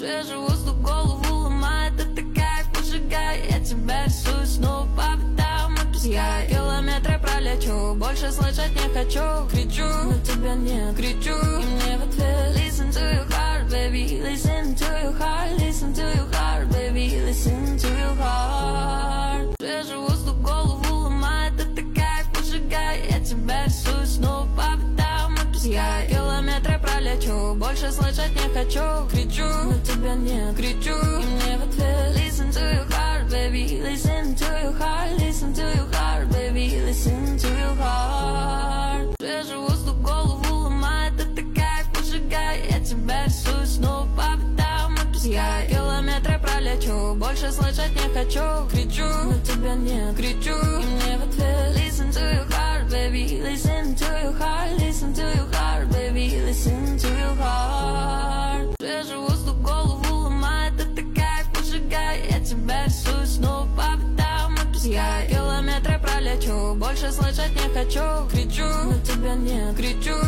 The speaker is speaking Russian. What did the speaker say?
Свежий воздух голову ломает, это кайф, поджигай. Я тебя рисую снова по пятам, отпускай. Километры пролечу, больше слышать не хочу. Кричу, но тебя не кричу. И мне в ответ: listen to your heart, baby, listen to your heart, listen to your heart, baby, listen to your heart. Свежий воздух голову ломает, это кайф, поджигай. Я тебя рисую снова по пятам, отпускай. Километры пролечу, больше слышать не хочу. Кричу, но тебя не кричу. И мне в ответ: listen to your heart, baby, listen to your heart, listen to your heart, baby, listen to your heart. Свежий воздух голову ломает, это кайф, поджигай. Я тебя рисую снова по пятам, отпускай. Километры пролечу, больше слышать не хочу. Кричу, но тебя не кричу. И мне в ответ: listen to your heart, baby, listen to your heart, listen to your heart, baby, listen to your heart. Свежий воздух голову ломает, это кайф, поджигай. Я тебя рисую снова по пятам, отпускай. Километры пролечу, больше слышать не хочу. Кричу, но тебя не кричу.